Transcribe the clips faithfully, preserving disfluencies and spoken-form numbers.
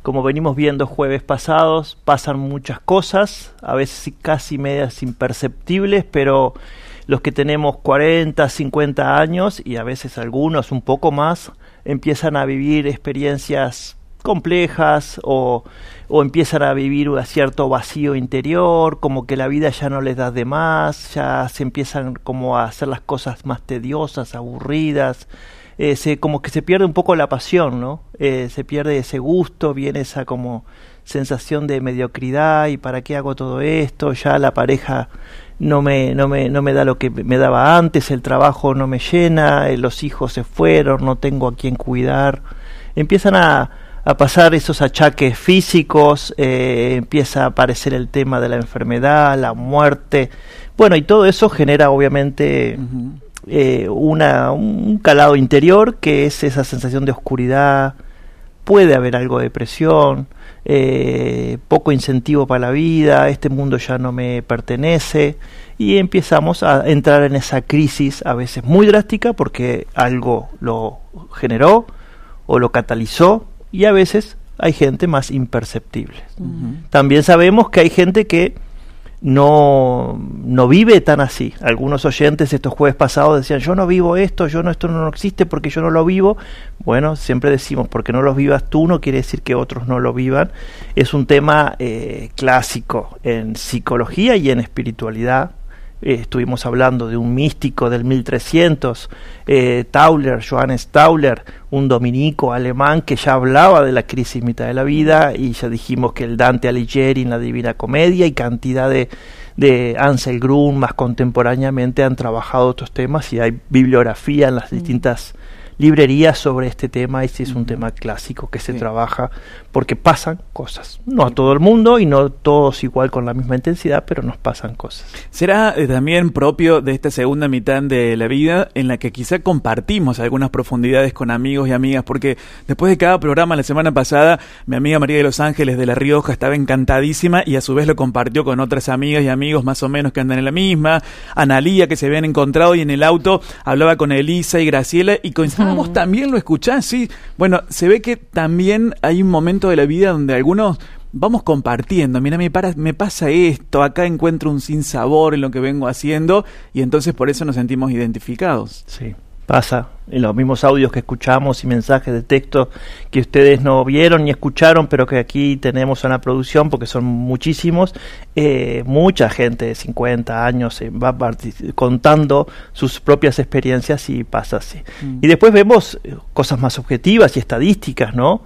como venimos viendo jueves pasados, pasan muchas cosas, a veces casi medias imperceptibles, pero los que tenemos cuarenta, cincuenta años y a veces algunos un poco más, empiezan a vivir experiencias complejas o, o empiezan a vivir un cierto vacío interior, como que la vida ya no les da de más, ya se empiezan como a hacer las cosas más tediosas, aburridas, eh, se, como que se pierde un poco la pasión, ¿no? Eh, se pierde ese gusto, viene esa como sensación de mediocridad y ¿para qué hago todo esto? Ya la pareja no me, no me, no me da lo que me daba antes, el trabajo no me llena, eh, los hijos se fueron, no tengo a quién cuidar. Empiezan a a pasar esos achaques físicos, eh, empieza a aparecer el tema de la enfermedad, la muerte, bueno, y todo eso genera obviamente uh-huh. eh, una, un calado interior que es esa sensación de oscuridad, puede haber algo de depresión, eh, poco incentivo para la vida, este mundo ya no me pertenece, y empezamos a entrar en esa crisis a veces muy drástica porque algo lo generó o lo catalizó, y a veces hay gente más imperceptible. Uh-huh. También sabemos que hay gente que no, no vive tan así. Algunos oyentes estos jueves pasados decían, yo no vivo esto, yo no esto no existe porque yo no lo vivo. Bueno, siempre decimos, porque no lo vivas tú no quiere decir que otros no lo vivan. Es un tema eh, clásico en psicología y en espiritualidad. Eh, estuvimos hablando de un místico del mil trescientos, eh, Tauler, Johannes Tauler, un dominico alemán que ya hablaba de la crisis mitad de la vida, y ya dijimos que el Dante Alighieri en la Divina Comedia y cantidad de, de Ansel Grun más contemporáneamente han trabajado estos temas, y hay bibliografía en las mm. distintas librerías sobre este tema, y sí es un tema clásico que se sí. trabaja porque pasan cosas, no a todo el mundo y no todos igual con la misma intensidad, pero nos pasan cosas. ¿Será eh, también propio de esta segunda mitad de la vida en la que quizá compartimos algunas profundidades con amigos y amigas? Porque después de cada programa, la semana pasada, mi amiga María de los Ángeles de La Rioja estaba encantadísima y a su vez lo compartió con otras amigas y amigos más o menos que andan en la misma. Analía, que se habían encontrado, y en el auto hablaba con Elisa y Graciela y coincidían. ¿Vos también lo escuchás? Sí. Bueno, se ve que también hay un momento de la vida donde algunos vamos compartiendo. Mira, me, para, me pasa esto, acá encuentro un sinsabor en lo que vengo haciendo, y entonces por eso nos sentimos identificados. Sí, pasa. En los mismos audios que escuchamos y mensajes de texto que ustedes no vieron ni escucharon, pero que aquí tenemos en la producción, porque son muchísimos, eh, mucha gente de cincuenta años eh, va partic- contando sus propias experiencias, y pasa así. Mm. Y después vemos cosas más objetivas y estadísticas, ¿no?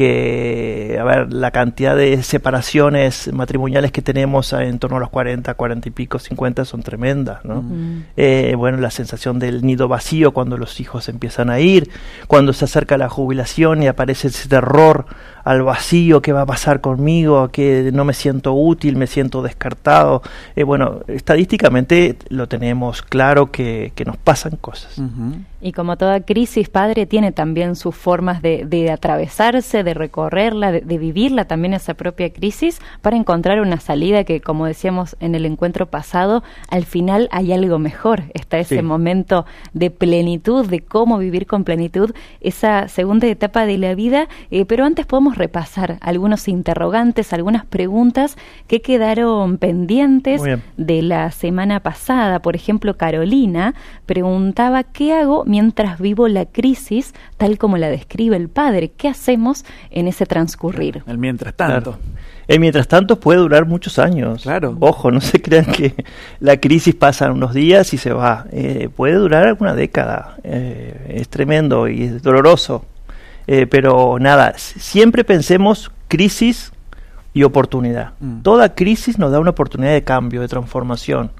Que, a ver, la cantidad de separaciones matrimoniales que tenemos en torno a los cuarenta, cuarenta y pico, cincuenta son tremendas, ¿no? Mm. Eh, bueno, la sensación del nido vacío cuando los hijos empiezan a ir, cuando se acerca la jubilación y aparece ese terror al vacío, ¿qué va a pasar conmigo? Que no me siento útil, me siento descartado. Eh, bueno, estadísticamente lo tenemos claro que, que nos pasan cosas. Uh-huh. Y como toda crisis, padre, tiene también sus formas de, de atravesarse, de recorrerla, de, de vivirla también esa propia crisis, para encontrar una salida que, como decíamos en el encuentro pasado, al final hay algo mejor. Está ese sí. momento de plenitud, de cómo vivir con plenitud esa segunda etapa de la vida, eh, pero antes podemos repasar algunos interrogantes, algunas preguntas que quedaron pendientes de la semana pasada. Por ejemplo, Carolina preguntaba, ¿qué hago mientras vivo la crisis tal como la describe el padre? ¿Qué hacemos en ese transcurrir? El mientras tanto. Claro. El mientras tanto puede durar muchos años. Claro. Ojo, no se crean que la crisis pasa unos días y se va. Eh, puede durar alguna década. Eh, es tremendo y es doloroso. Eh, pero nada, siempre pensemos crisis y oportunidad. Mm. Toda crisis nos da una oportunidad de cambio, de transformación.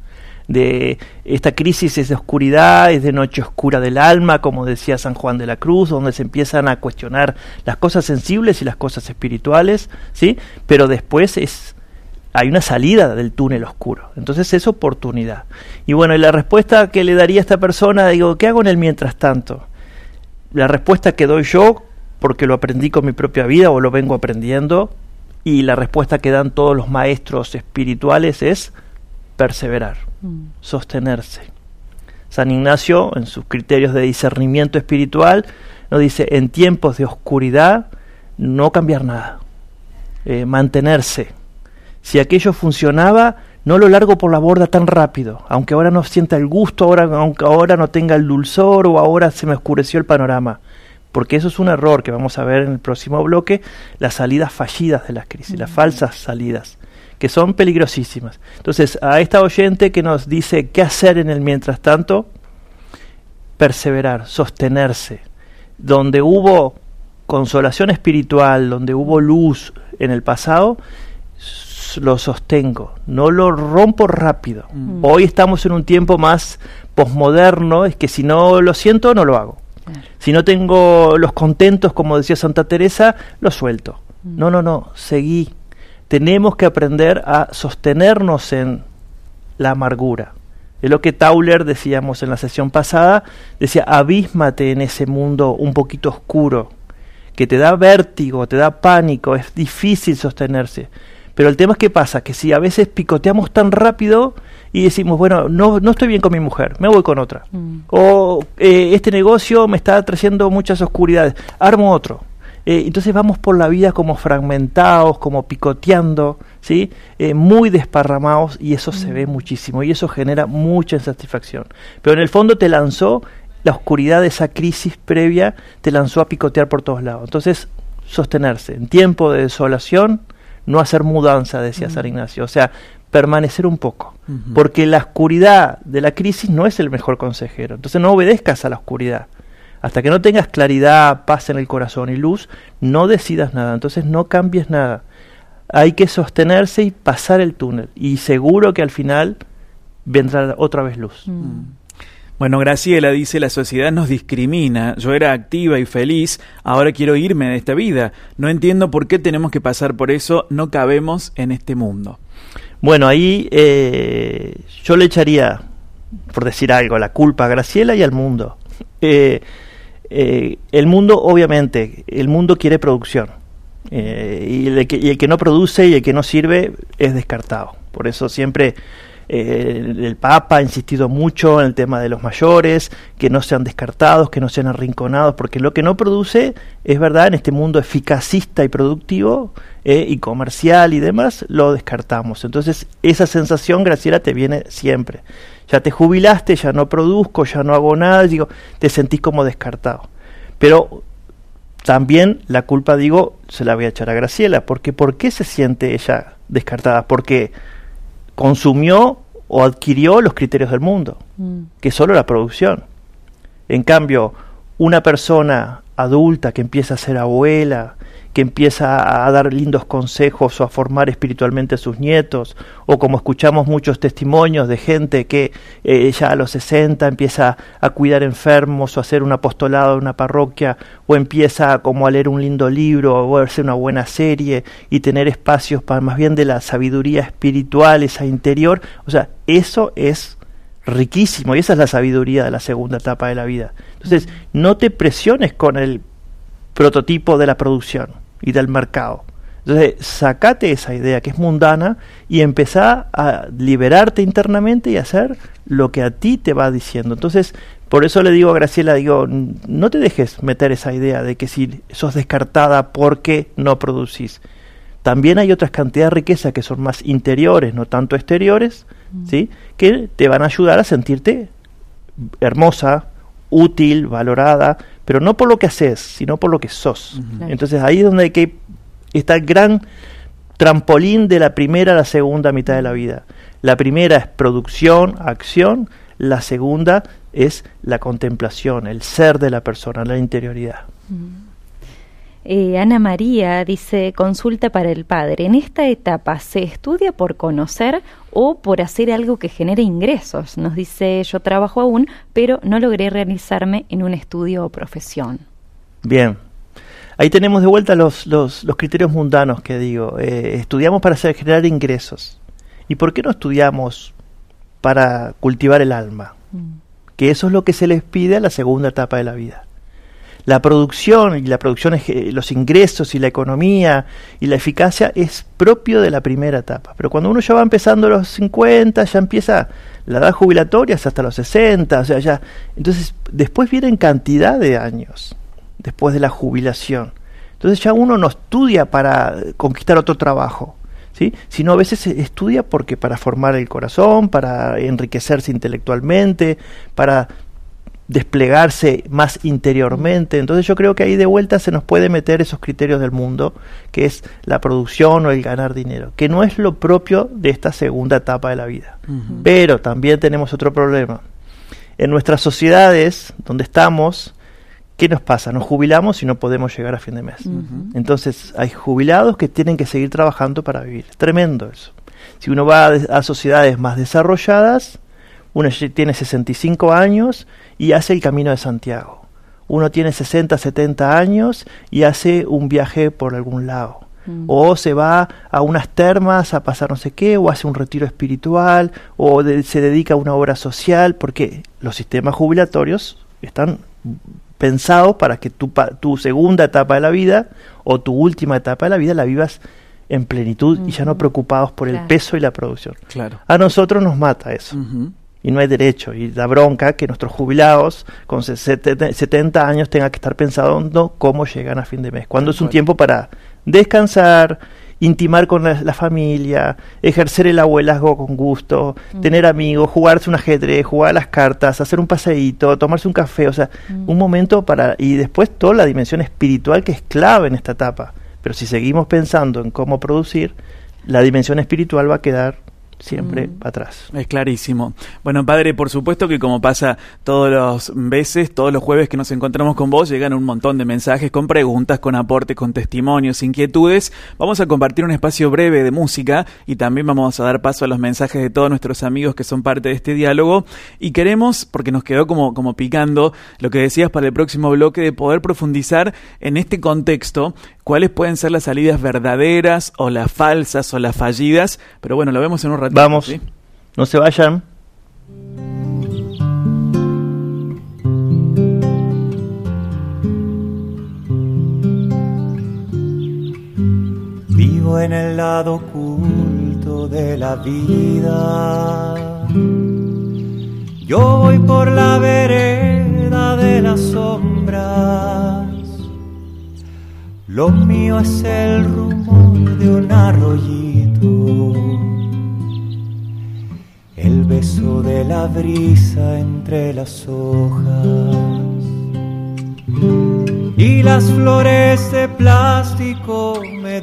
De esta crisis es de oscuridad, es de noche oscura del alma, como decía San Juan de la Cruz, donde se empiezan a cuestionar las cosas sensibles y las cosas espirituales, ¿sí? Pero después es hay una salida del túnel oscuro. Entonces es oportunidad. Y bueno, y la respuesta que le daría a esta persona, digo, ¿qué hago en el mientras tanto? La respuesta que doy yo, porque lo aprendí con mi propia vida o lo vengo aprendiendo, y la respuesta que dan todos los maestros espirituales es perseverar, mm. sostenerse. San Ignacio, en sus criterios de discernimiento espiritual, nos dice, en tiempos de oscuridad, no cambiar nada, eh, mantenerse. Si aquello funcionaba, no lo largo por la borda tan rápido, aunque ahora no sienta el gusto, ahora, aunque ahora no tenga el dulzor o ahora se me oscureció el panorama. Porque eso es un error que vamos a ver en el próximo bloque, las salidas fallidas de las crisis, mm. las falsas salidas, que son peligrosísimas. Entonces, a esta oyente que nos dice qué hacer en el mientras tanto, perseverar, sostenerse. Donde hubo consolación espiritual, donde hubo luz en el pasado, lo sostengo, no lo rompo rápido. Mm. Hoy estamos en un tiempo más posmoderno, es que si no lo siento, no lo hago. Claro. Si no tengo los contentos, como decía Santa Teresa, lo suelto. Mm. No, no, no, seguí. Tenemos que aprender a sostenernos en la amargura. Es lo que Tauler, decíamos en la sesión pasada, decía, abísmate en ese mundo un poquito oscuro, que te da vértigo, te da pánico, es difícil sostenerse. Pero el tema es que pasa, que si a veces picoteamos tan rápido y decimos, bueno, no, no estoy bien con mi mujer, me voy con otra. Mm. O eh, este negocio me está trayendo muchas oscuridades, armo otro. Eh, entonces vamos por la vida como fragmentados, como picoteando, ¿sí? Eh, muy desparramados, y eso mm. se ve muchísimo, y eso genera mucha insatisfacción. Pero en el fondo te lanzó, la oscuridad de esa crisis previa, te lanzó a picotear por todos lados. Entonces, sostenerse en tiempo de desolación, no hacer mudanza, decía uh-huh. San Ignacio, o sea, permanecer un poco, uh-huh. porque la oscuridad de la crisis no es el mejor consejero, entonces no obedezcas a la oscuridad, hasta que no tengas claridad, paz en el corazón y luz, no decidas nada, entonces no cambies nada, hay que sostenerse y pasar el túnel, y seguro que al final vendrá otra vez luz. Uh-huh. Bueno, Graciela dice, la sociedad nos discrimina, yo era activa y feliz, ahora quiero irme de esta vida, no entiendo por qué tenemos que pasar por eso, no cabemos en este mundo. Bueno, ahí eh, yo le echaría, por decir algo, la culpa a Graciela y al mundo. Eh, eh, el mundo, obviamente, el mundo quiere producción, eh, y, el que, y el que no produce y el que no sirve es descartado, por eso siempre... Eh, el Papa ha insistido mucho en el tema de los mayores, que no sean descartados, que no sean arrinconados, porque lo que no produce, es verdad, en este mundo eficacista y productivo eh, y comercial y demás, lo descartamos. Entonces esa sensación, Graciela, te viene siempre. Ya te jubilaste, ya no produzco, ya no hago nada, digo, te sentís como descartado. Pero también la culpa, digo, se la voy a echar a Graciela, porque ¿por qué se siente ella descartada? Porque consumió o adquirió los criterios del mundo, mm. que es solo la producción. En cambio, una persona adulta que empieza a ser abuela, que empieza a dar lindos consejos o a formar espiritualmente a sus nietos, o como escuchamos muchos testimonios de gente que eh, ya a los sesenta empieza a cuidar enfermos o a hacer un apostolado en una parroquia, o empieza como a leer un lindo libro o a verse una buena serie y tener espacios para más bien de la sabiduría espiritual, esa interior, o sea, eso es riquísimo y esa es la sabiduría de la segunda etapa de la vida. Entonces, no te presiones con el prototipo de la producción y del mercado. Entonces, sacate esa idea que es mundana y empezá a liberarte internamente y hacer lo que a ti te va diciendo. Entonces, por eso le digo a Graciela, digo, no te dejes meter esa idea de que si sos descartada porque no producís. También hay otras cantidades de riqueza que son más interiores, no tanto exteriores, mm. ¿sí? que te van a ayudar a sentirte hermosa, útil, valorada, pero no por lo que haces, sino por lo que sos. Uh-huh. Entonces ahí es donde hay que está el gran trampolín de la primera a la segunda mitad de la vida. La primera es producción, acción, la segunda es la contemplación, el ser de la persona, la interioridad. Uh-huh. Eh, Ana María dice, consulta para el padre, ¿en esta etapa se estudia por conocer o por hacer algo que genere ingresos? Nos dice, yo trabajo aún, pero no logré realizarme en un estudio o profesión. Bien, ahí tenemos de vuelta los, los, los criterios mundanos que digo, eh, estudiamos para hacer, generar ingresos. ¿Y por qué no estudiamos para cultivar el alma? Mm. Que eso es lo que se les pide a la segunda etapa de la vida. La producción y la producción, los ingresos y la economía y la eficacia es propio de la primera etapa. Pero cuando uno ya va empezando a los cincuenta, ya empieza la edad jubilatoria hasta los sesenta, o sea, ya. Entonces, después vienen cantidad de años, después de la jubilación. Entonces ya uno no estudia para conquistar otro trabajo, ¿sí? Sino a veces se estudia porque para formar el corazón, para enriquecerse intelectualmente, para desplegarse más interiormente. Entonces yo creo que ahí de vuelta se nos puede meter esos criterios del mundo, que es la producción o el ganar dinero, que no es lo propio de esta segunda etapa de la vida. Uh-huh. Pero también tenemos otro problema. En nuestras sociedades donde estamos, ¿qué nos pasa? Nos jubilamos y no podemos llegar a fin de mes. Uh-huh. Entonces hay jubilados que tienen que seguir trabajando para vivir. Es tremendo eso. Si uno va a, a sociedades más desarrolladas, uno tiene sesenta y cinco años y hace el Camino de Santiago. Uno tiene sesenta, setenta años y hace un viaje por algún lado. Mm. O se va a unas termas a pasar no sé qué, o hace un retiro espiritual, o de, se dedica a una obra social, porque los sistemas jubilatorios están pensados para que tu, tu segunda etapa de la vida o tu última etapa de la vida la vivas en plenitud uh-huh. y ya no preocupados por claro. el peso y la producción. Claro. A nosotros nos mata eso. Uh-huh. Y no hay derecho. Y da bronca que nuestros jubilados con setenta años tengan que estar pensando cómo llegan a fin de mes. Cuando es un tiempo para descansar, intimar con la, la familia, ejercer el abuelazgo con gusto, mm. tener amigos, jugarse un ajedrez, jugar a las cartas, hacer un paseíto, tomarse un café, o sea, mm. un momento para... Y después toda la dimensión espiritual que es clave en esta etapa. Pero si seguimos pensando en cómo producir, la dimensión espiritual va a quedar siempre mm. atrás. Es clarísimo. Bueno, padre, por supuesto que como pasa todos los veces, todos los jueves que nos encontramos con vos, llegan un montón de mensajes con preguntas, con aportes, con testimonios, inquietudes. Vamos a compartir un espacio breve de música y también vamos a dar paso a los mensajes de todos nuestros amigos que son parte de este diálogo. Y queremos, porque nos quedó como, como picando lo que decías para el próximo bloque, de poder profundizar en este contexto, cuáles pueden ser las salidas verdaderas o las falsas o las fallidas, pero bueno, lo vemos en un ratito. Vamos, ¿sí? No se vayan. Vivo en el lado oculto de la vida. Yo voy por la vereda de las sombras. Lo mío es el rumor de un arroyito, el beso de la brisa entre las hojas y las flores de plástico me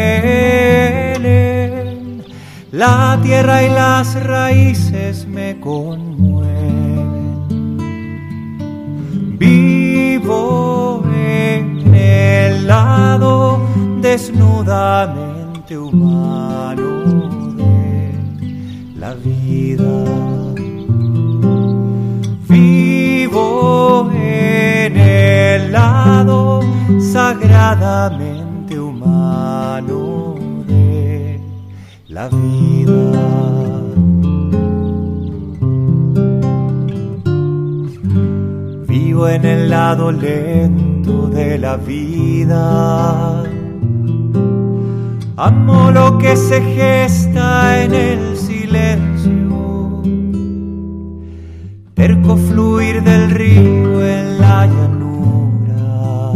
duelen. La tierra y las raíces me conmueven. Vivo en el lado desnudamente humano de la vida. Vivo en el lado sagradamente humano de la vida. Vivo en el lado lento de la vida. Amo lo que se gesta en el silencio, terco fluir del río en la llanura,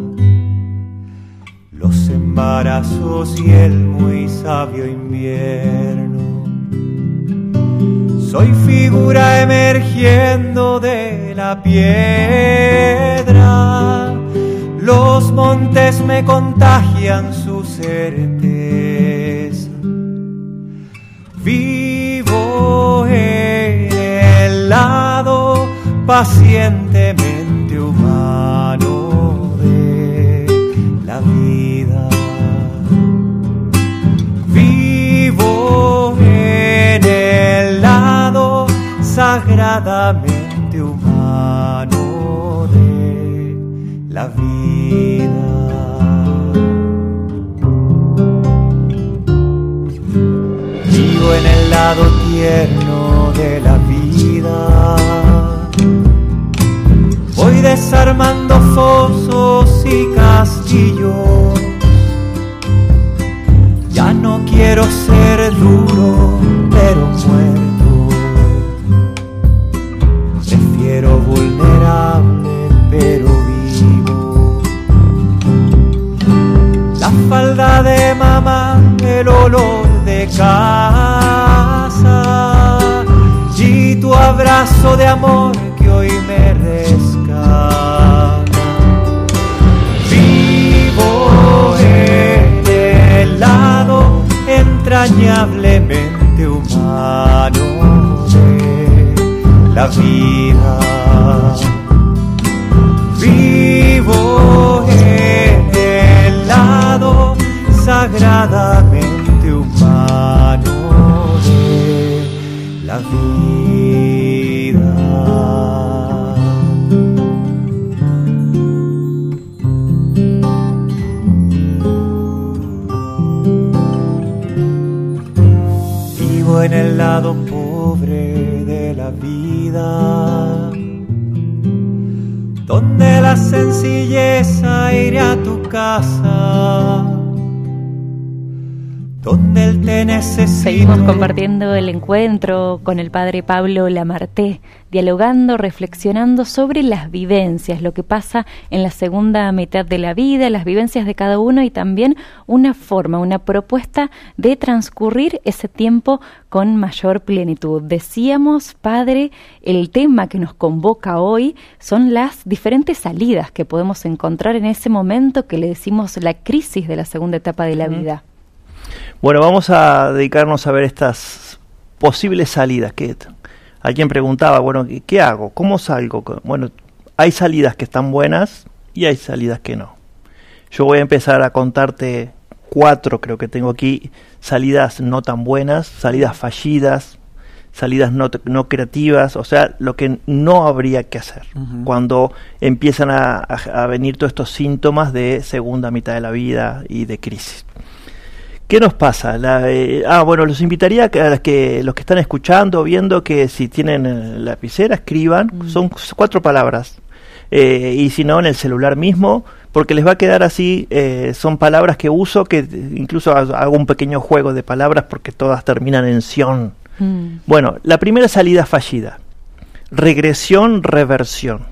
los embarazos y el muy sabio invierno. Soy figura emergiendo de la piedra, los montes me contagian su certeza. Vivo en el lado pacientemente humano de la vida. Vivo en el lado sagradamente humano de la vida. Vivo en el lado tierno de la vida. Voy desarmando fosos y castillos. Ya no quiero ser duro, pero muerto. Prefiero vulnerable, pero vivo. mamá, el olor de casa y tu abrazo de amor que hoy me rescata. Vivo en el lado entrañablemente humano de la vida. Vivo en el lado sagradamente humano de la vida. Vivo en el lado pobre de la vida, donde la sencilleza iré a tu casa, donde él te necesita. Seguimos compartiendo el encuentro con el padre Pablo Lamarté, dialogando, reflexionando sobre las vivencias, lo que pasa en la segunda mitad de la vida, las vivencias de cada uno y también una forma, una propuesta de transcurrir ese tiempo con mayor plenitud. Decíamos, padre, el tema que nos convoca hoy son las diferentes salidas que podemos encontrar en ese momento que le decimos la crisis de la segunda etapa de la vida. Bueno, vamos a dedicarnos a ver estas posibles salidas. Que alguien preguntaba, bueno, ¿qué, qué hago? ¿Cómo salgo? Bueno, hay salidas que están buenas y hay salidas que no. Yo voy a empezar a contarte cuatro, creo que tengo aquí, salidas no tan buenas, salidas fallidas, salidas no, no creativas, o sea, lo que no habría que hacer uh-huh. cuando empiezan a, a, a venir todos estos síntomas de segunda mitad de la vida y de crisis. ¿Qué nos pasa? La, eh, ah, bueno, los invitaría a que, que los que están escuchando, viendo, que si tienen eh, lapicera, escriban. Mm. Son cuatro palabras. Eh, y si no, en el celular mismo, porque les va a quedar así. Eh, son palabras que uso, que incluso hago un pequeño juego de palabras porque todas terminan en ción. Mm. Bueno, la primera salida fallida. Regresión, reversión.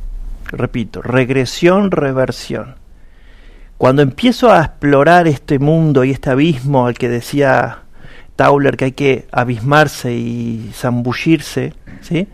Repito, regresión, reversión. Cuando empiezo a explorar este mundo y este abismo al que decía Tauler que hay que abismarse y zambullirse, ¿sí?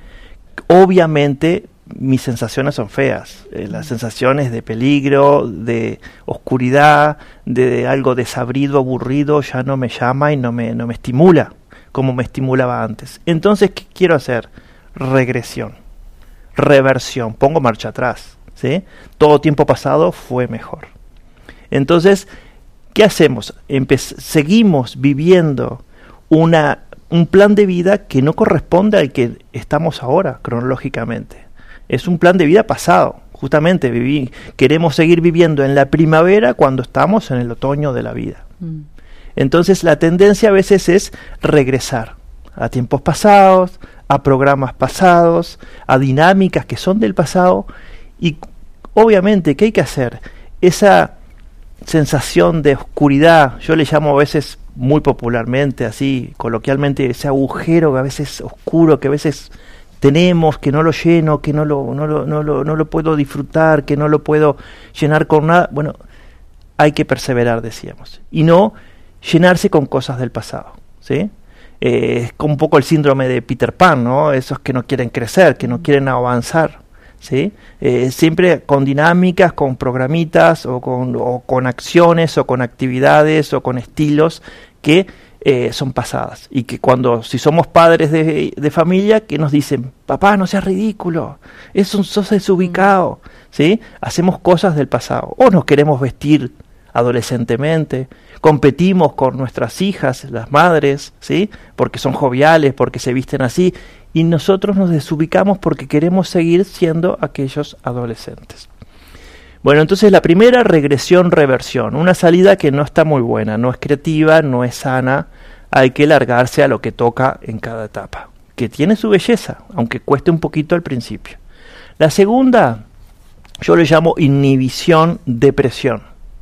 Obviamente mis sensaciones son feas, eh, las sensaciones de peligro, de oscuridad, de, de algo desabrido, aburrido, ya no me llama y no me, no me estimula como me estimulaba antes. Entonces, ¿qué quiero hacer? Regresión, reversión, pongo marcha atrás, ¿sí? Todo tiempo pasado fue mejor. Entonces, ¿qué hacemos? Empe- seguimos viviendo una, un plan de vida que no corresponde al que estamos ahora, cronológicamente. Es un plan de vida pasado. Justamente viví, queremos seguir viviendo en la primavera cuando estamos en el otoño de la vida. Mm. Entonces, la tendencia a veces es regresar a tiempos pasados, a programas pasados, a dinámicas que son del pasado. Y, obviamente, ¿qué hay que hacer? Esa sensación de oscuridad, yo le llamo a veces muy popularmente, así coloquialmente, ese agujero que a veces oscuro, que a veces tenemos, que no lo lleno, que no lo, no lo, no lo, no lo puedo disfrutar, que no lo puedo llenar con nada. Bueno, hay que perseverar, decíamos, y no llenarse con cosas del pasado, ¿sí? Eh, es un poco el síndrome de Peter Pan, ¿no? Esos que no quieren crecer, que no quieren avanzar, ¿sí? Eh, siempre con dinámicas, con programitas o con, o con acciones o con actividades o con estilos que eh, son pasadas y que cuando, si somos padres de, de familia, que nos dicen, papá, no seas ridículo, es un sos desubicado, ¿sí? Hacemos cosas del pasado o nos queremos vestir adolescentemente, competimos con nuestras hijas, las madres, ¿sí? Porque son joviales, porque se visten así. Y nosotros nos desubicamos porque queremos seguir siendo aquellos adolescentes. Bueno, entonces la primera, regresión, reversión. Una salida que no está muy buena, no es creativa, no es sana. Hay que largarse a lo que toca en cada etapa, que tiene su belleza, aunque cueste un poquito al principio. La segunda, yo le llamo inhibición, depresión.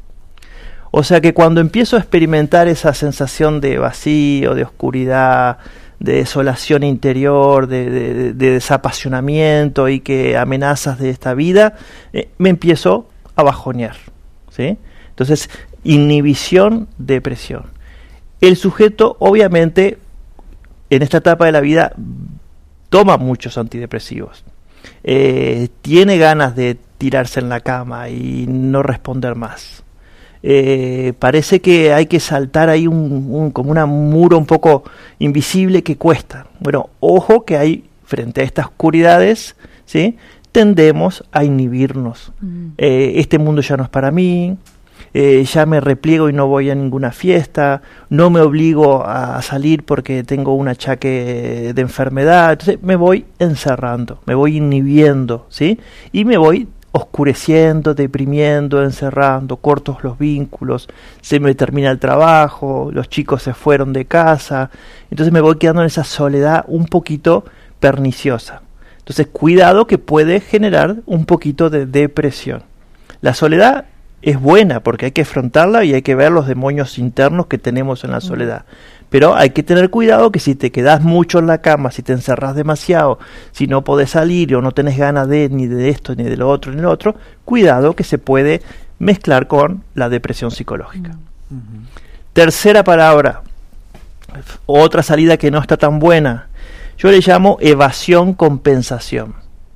O sea que cuando empiezo a experimentar esa sensación de vacío, de oscuridad, de desolación interior, de, de, de desapasionamiento y que amenazas de esta vida, eh, me empiezo a bajonear, ¿sí? Entonces, inhibición, depresión. El sujeto, obviamente, en esta etapa de la vida, toma muchos antidepresivos. Eh, tiene ganas de tirarse en la cama y no responder más. Eh, parece que hay que saltar ahí un, un, como un muro un poco invisible que cuesta. Bueno, ojo que hay, frente a estas oscuridades, ¿sí?, tendemos a inhibirnos. Mm. Eh, este mundo ya no es para mí, eh, ya me repliego y no voy a ninguna fiesta, no me obligo a salir porque tengo un achaque de enfermedad. Entonces me voy encerrando, me voy inhibiendo, ¿sí? Y me voy oscureciendo, deprimiendo, encerrando, cortos los vínculos, se me termina el trabajo, los chicos se fueron de casa, entonces me voy quedando en esa soledad un poquito perniciosa. Entonces, cuidado que puede generar un poquito de depresión. La soledad es buena porque hay que afrontarla y hay que ver los demonios internos que tenemos en la soledad. Pero hay que tener cuidado que si te quedas mucho en la cama, si te encerrás demasiado, si no podés salir o no tenés ganas de ni de esto, ni de lo otro, ni de lo otro, cuidado que se puede mezclar con la depresión psicológica. Uh-huh. Tercera palabra, otra salida que no está tan buena. Yo le llamo evasión-compensación.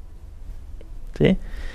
¿Sí?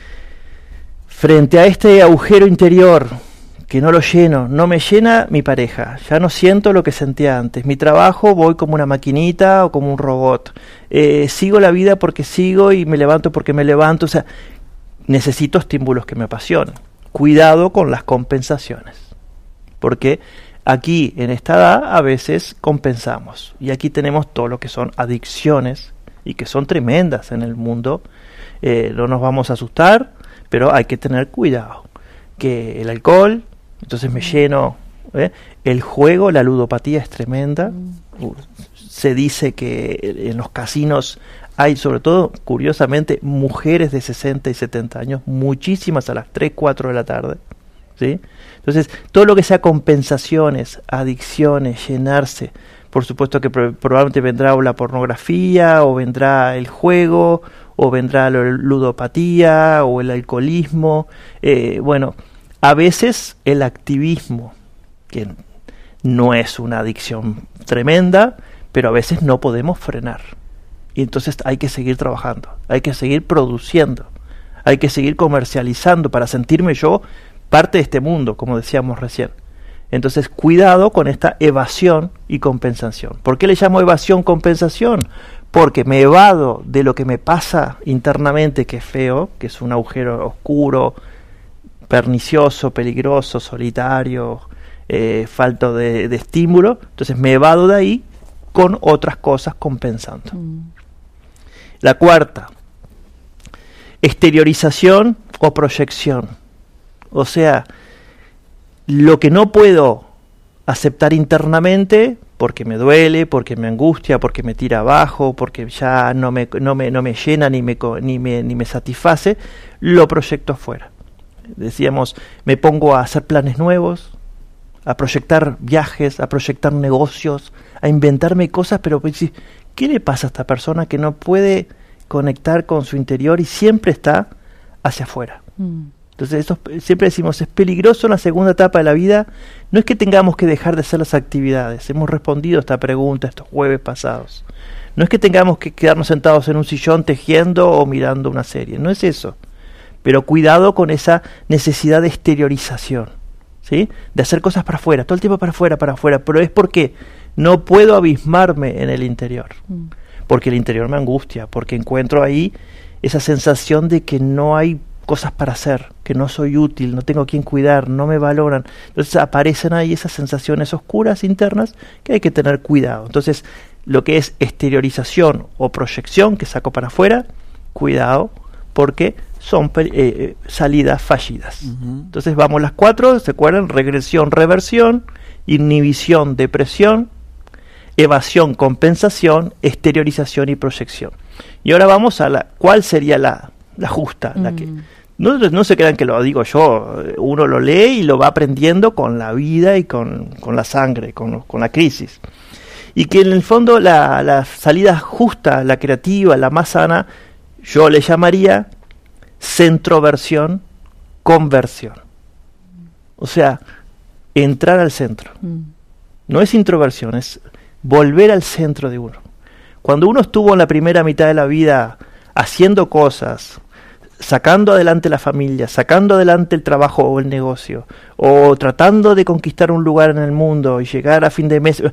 Frente a este agujero interior que no lo lleno, no me llena mi pareja, ya no siento lo que sentía antes. Mi trabajo voy como una maquinita o como un robot. Eh, sigo la vida porque sigo y me levanto porque me levanto. O sea, necesito estímulos que me apasionen. Cuidado con las compensaciones. Porque aquí, en esta edad, a veces compensamos. Y aquí tenemos todo lo que son adicciones, y que son tremendas en el mundo. Eh, no nos vamos a asustar, pero hay que tener cuidado. Que el alcohol, entonces me lleno. ¿eh? El juego, la ludopatía es tremenda. Uh, se dice que en los casinos hay, sobre todo, curiosamente, mujeres de sesenta y setenta años, muchísimas a las tres, cuatro de la tarde. ¿Sí? Entonces, todo lo que sea compensaciones, adicciones, llenarse, por supuesto que pro- probablemente vendrá o la pornografía, o vendrá el juego, o vendrá la ludopatía, o el alcoholismo. Eh, bueno, a veces el activismo, que no es una adicción tremenda, pero a veces no podemos frenar. Y entonces hay que seguir trabajando, hay que seguir produciendo, hay que seguir comercializando para sentirme yo parte de este mundo, como decíamos recién. Entonces, cuidado con esta evasión y compensación. ¿Por qué le llamo evasión-compensación? Porque me evado de lo que me pasa internamente, que es feo, que es un agujero oscuro, pernicioso, peligroso, solitario, eh, falto de, de estímulo. Entonces, me evado de ahí con otras cosas compensando. Mm. La cuarta, exteriorización o proyección. O sea, lo que no puedo aceptar internamente, porque me duele, porque me angustia, porque me tira abajo, porque ya no me, no me, no me llena ni me, ni, me, ni me satisface, lo proyecto afuera. Decíamos, me pongo a hacer planes nuevos, a proyectar viajes, a proyectar negocios, a inventarme cosas, pero pues, ¿qué le pasa a esta persona que no puede conectar con su interior y siempre está hacia afuera? Mm. Entonces, esto, siempre decimos, es peligroso en la segunda etapa de la vida. No es que tengamos que dejar de hacer las actividades. Hemos respondido a esta pregunta estos jueves pasados. No es que tengamos que quedarnos sentados en un sillón tejiendo o mirando una serie. No es eso. Pero cuidado con esa necesidad de exteriorización, ¿sí? De hacer cosas para afuera, todo el tiempo para afuera, para afuera. Pero es porque no puedo abismarme en el interior. Mm. Porque el interior me angustia. Porque encuentro ahí esa sensación de que no hay cosas para hacer, que no soy útil, no tengo a quien cuidar, no me valoran. Entonces aparecen ahí esas sensaciones oscuras internas que hay que tener cuidado. Entonces, lo que es exteriorización o proyección que saco para afuera, cuidado, porque son eh, salidas fallidas. Uh-huh. Entonces vamos las cuatro, ¿se acuerdan? Regresión, reversión, inhibición, depresión, evasión, compensación, exteriorización y proyección. Y ahora vamos a la, ¿cuál sería la, la justa? Mm. La que no, no se crean que lo digo yo, uno lo lee y lo va aprendiendo con la vida y con, con la sangre, con, con la crisis. Y que en el fondo la, la salida justa, la creativa, la más sana, yo le llamaría centroversión, conversión. O sea, entrar al centro. Mm. No es introversión, es volver al centro de uno. Cuando uno estuvo en la primera mitad de la vida haciendo cosas, sacando adelante la familia, sacando adelante el trabajo o el negocio, o tratando de conquistar un lugar en el mundo y llegar a fin de mes,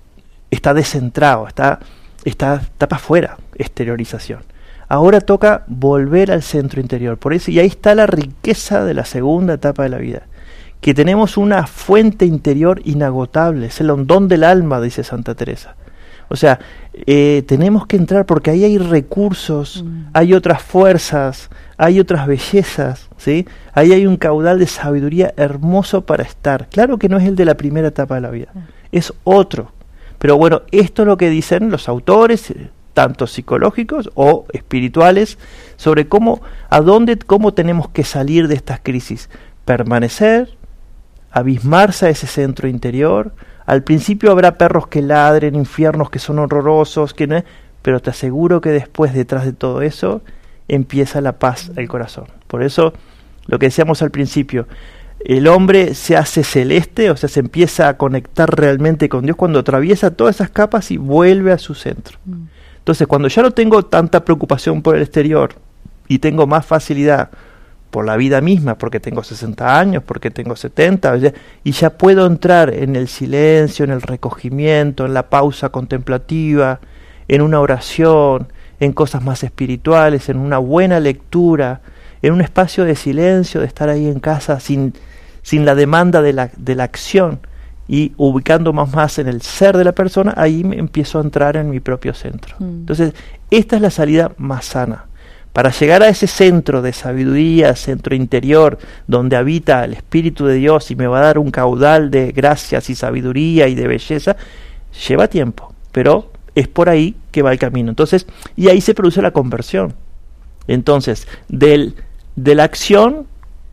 está descentrado, está, está, está para afuera, exteriorización. Ahora toca volver al centro interior, por eso, y ahí está la riqueza de la segunda etapa de la vida, que tenemos una fuente interior inagotable, es el hondón del alma, dice Santa Teresa. O sea, eh, tenemos que entrar porque ahí hay recursos, mm. hay otras fuerzas, hay otras bellezas, ¿sí? Ahí hay un caudal de sabiduría hermoso para estar. Claro que no es el de la primera etapa de la vida, mm. es otro. Pero bueno, esto es lo que dicen los autores, tanto psicológicos o espirituales, sobre cómo, a dónde, cómo tenemos que salir de estas crisis. Permanecer, abismarse a ese centro interior. Al principio habrá perros que ladren, infiernos que son horrorosos, que no, pero te aseguro que después, detrás de todo eso, empieza la paz del corazón. Por eso, lo que decíamos al principio, el hombre se hace celeste, o sea, se empieza a conectar realmente con Dios cuando atraviesa todas esas capas y vuelve a su centro. Entonces, cuando ya no tengo tanta preocupación por el exterior y tengo más facilidad por la vida misma, porque tengo sesenta años, porque tengo setenta, y ya puedo entrar en el silencio, en el recogimiento, en la pausa contemplativa, en una oración, en cosas más espirituales, en una buena lectura, en un espacio de silencio, de estar ahí en casa sin, sin la demanda de la, de la acción, y ubicando más más en el ser de la persona, ahí me empiezo a entrar en mi propio centro. Mm. Entonces, esta es la salida más sana. Para llegar a ese centro de sabiduría, centro interior, donde habita el Espíritu de Dios y me va a dar un caudal de gracias y sabiduría y de belleza, lleva tiempo, pero es por ahí que va el camino. Entonces, y ahí se produce la conversión. Entonces, del, de la acción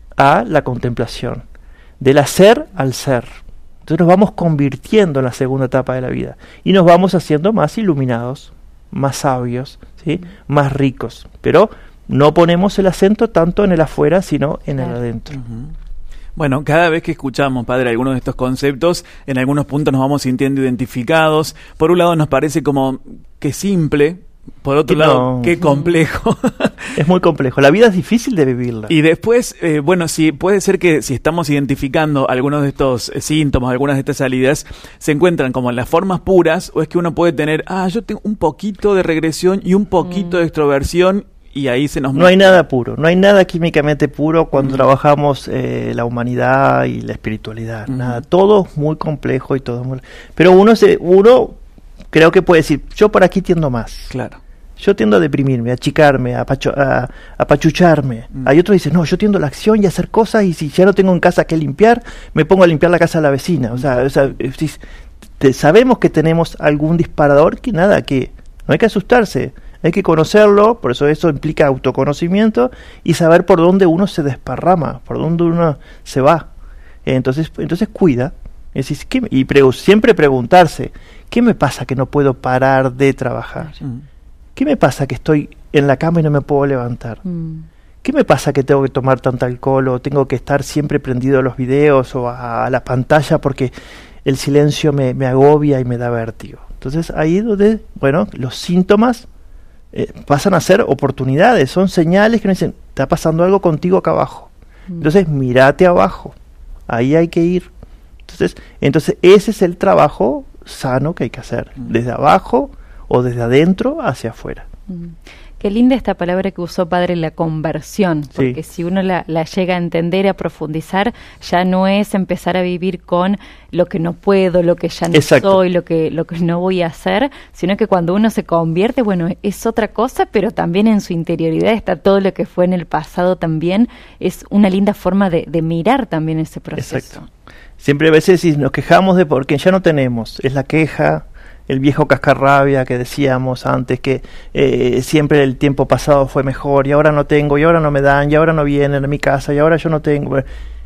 a la contemplación, del hacer al ser. Entonces nos vamos convirtiendo en la segunda etapa de la vida y nos vamos haciendo más iluminados, más sabios, ¿sí? Más ricos, pero no ponemos el acento tanto en el afuera, sino en el adentro. Uh-huh. Bueno, cada vez que escuchamos, Padre, algunos de estos conceptos, en algunos puntos nos vamos sintiendo identificados. Por un lado nos parece como que simple, por otro no. lado, qué complejo. Es muy complejo. La vida es difícil de vivirla. Y después, eh, bueno, sí, puede ser que si estamos identificando algunos de estos eh, síntomas, algunas de estas salidas, se encuentran como en las formas puras, o es que uno puede tener, ah, yo tengo un poquito de regresión y un poquito mm. de extroversión, y ahí se nos... No hay nada puro, no hay nada químicamente puro cuando mm. trabajamos eh, la humanidad y la espiritualidad. Mm. Nada, todo es muy complejo y todo muy... Pero uno se, uno creo que puede decir, yo por aquí tiendo más. Claro. Yo tiendo a deprimirme, a achicarme, a, pacho, a, a apachucharme. Mm. Hay otros que dicen, no, yo tiendo a la acción y a hacer cosas, y si ya no tengo en casa que limpiar, me pongo a limpiar la casa de la vecina. O sea, o sea si, te, sabemos que tenemos algún disparador que nada, que no hay que asustarse, hay que conocerlo, por eso eso implica autoconocimiento y saber por dónde uno se desparrama, por dónde uno se va. Entonces, entonces cuida. Es decir, ¿qué, y pre, siempre preguntarse, ¿qué me pasa que no puedo parar de trabajar? Mm. ¿Qué me pasa que estoy en la cama y no me puedo levantar? Mm. ¿Qué me pasa que tengo que tomar tanto alcohol o tengo que estar siempre prendido a los videos o a, a la pantalla porque el silencio me, me agobia y me da vértigo? Entonces ahí donde, bueno, los síntomas eh, pasan a ser oportunidades, son señales que nos dicen, está pasando algo contigo acá abajo. Mm. Entonces mírate abajo, ahí hay que ir. Entonces, entonces ese es el trabajo sano que hay que hacer, mm. desde abajo o desde adentro hacia afuera. Mm. Qué linda esta palabra que usó, Padre, la conversión, porque sí. si uno la, la llega a entender, a profundizar, ya no es empezar a vivir con lo que no puedo, lo que ya no Exacto. soy, lo que, lo que no voy a hacer, sino que cuando uno se convierte, bueno, es otra cosa, pero también en su interioridad está todo lo que fue en el pasado también. Es una linda forma de, de mirar también ese proceso. Exacto. Siempre a veces si nos quejamos de porque ya no tenemos, es la queja, el viejo cascarrabia que decíamos antes, que eh, siempre el tiempo pasado fue mejor y ahora no tengo, y ahora no me dan, y ahora no vienen a mi casa, y ahora yo no tengo.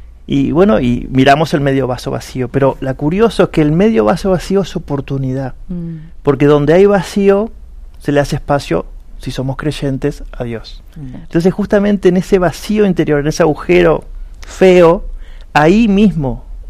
Y bueno, y miramos el medio vaso vacío, pero lo curioso es que el medio vaso vacío es oportunidad, mm. porque donde hay vacío se le hace espacio, si somos creyentes, a Dios. Mm. Entonces justamente en ese vacío interior, en ese agujero feo, ahí mismo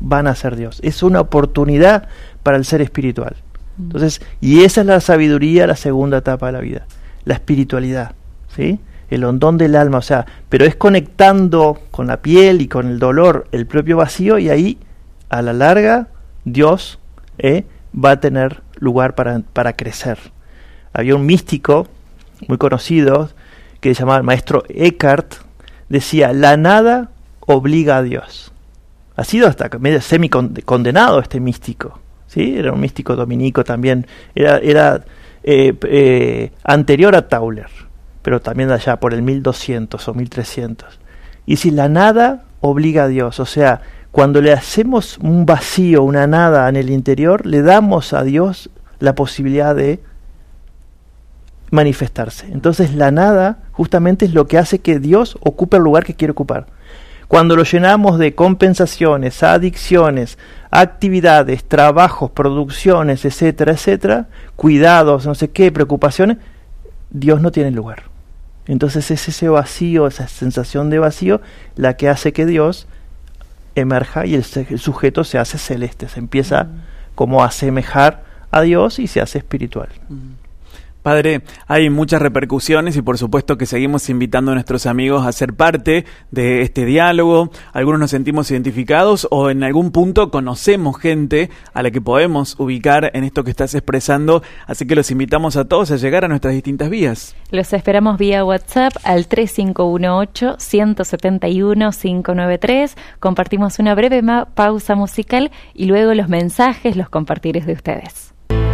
van a ser Dios. Es una oportunidad para el ser espiritual. Entonces, y esa es la sabiduría, la segunda etapa de la vida, la espiritualidad, ¿sí? El hondón del alma, o sea, pero es conectando con la piel y con el dolor el propio vacío, y ahí, a la larga, Dios eh, va a tener lugar para, para crecer. Había un místico muy conocido que se llamaba el maestro Eckhart, decía, la nada obliga a Dios. Ha sido hasta medio semi-condenado este místico, ¿sí? Era un místico dominico también, era, era eh, eh, anterior a Tauler, pero también de allá por el mil doscientos o mil trescientos. Y si la nada obliga a Dios, o sea, cuando le hacemos un vacío, una nada en el interior, le damos a Dios la posibilidad de manifestarse. Entonces la nada justamente es lo que hace que Dios ocupe el lugar que quiere ocupar. Cuando lo llenamos de compensaciones, adicciones, actividades, trabajos, producciones, etcétera, etcétera, cuidados, no sé qué, preocupaciones, Dios no tiene lugar. Entonces es ese vacío, esa sensación de vacío, la que hace que Dios emerja y el, el sujeto se hace celeste, se empieza mm. como a asemejar a Dios y se hace espiritual. Mm. Padre, hay muchas repercusiones y por supuesto que seguimos invitando a nuestros amigos a ser parte de este diálogo. Algunos nos sentimos identificados o en algún punto conocemos gente a la que podemos ubicar en esto que estás expresando, así que los invitamos a todos a llegar a nuestras distintas vías. Los esperamos vía WhatsApp al tres cinco uno ocho, uno siete uno, cinco nueve tres. Compartimos una breve ma- pausa musical y luego los mensajes los compartiré de ustedes.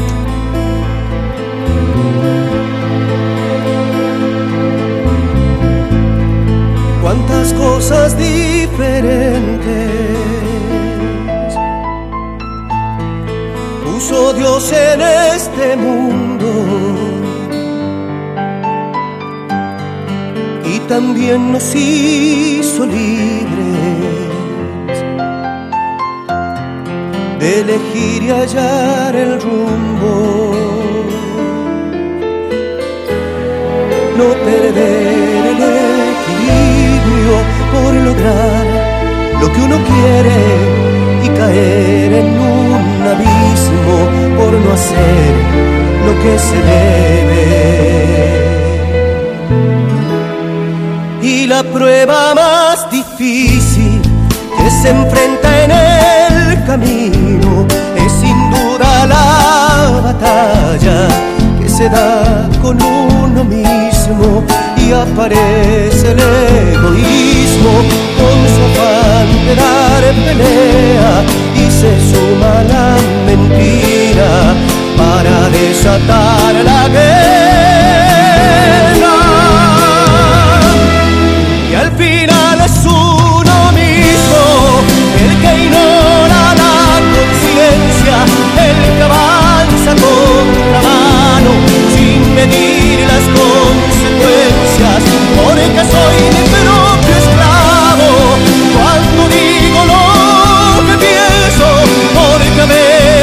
Cuántas cosas diferentes puso Dios en este mundo, y también nos hizo libres de elegir y hallar el rumbo, no perder el equilibrio por lograr lo que uno quiere y caer en un abismo por no hacer lo que se debe. Y la prueba más difícil que se enfrenta en el camino es sin duda la batalla que se da con uno mismo, y aparece el egoísmo con su afán de dar pelea, y se suma la mentira para desatar la guerra, y al final es uno mismo el que ignora la conciencia, el que avanza con la mano sin medir las consecuencias, porque soy mi propio esclavo cuando digo lo que pienso, porque me